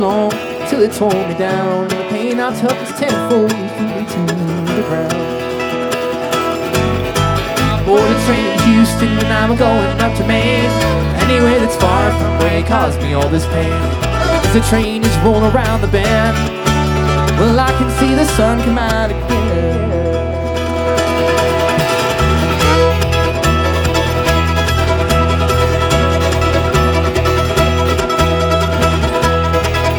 long till it tore me down, and the pain I took is tenfold and threw me to the ground. Board a train in Houston and I'm going up to Maine. Anywhere that's far from where it caused me all this pain. As the train is rolling around the bend, well, I can see the sun come out again.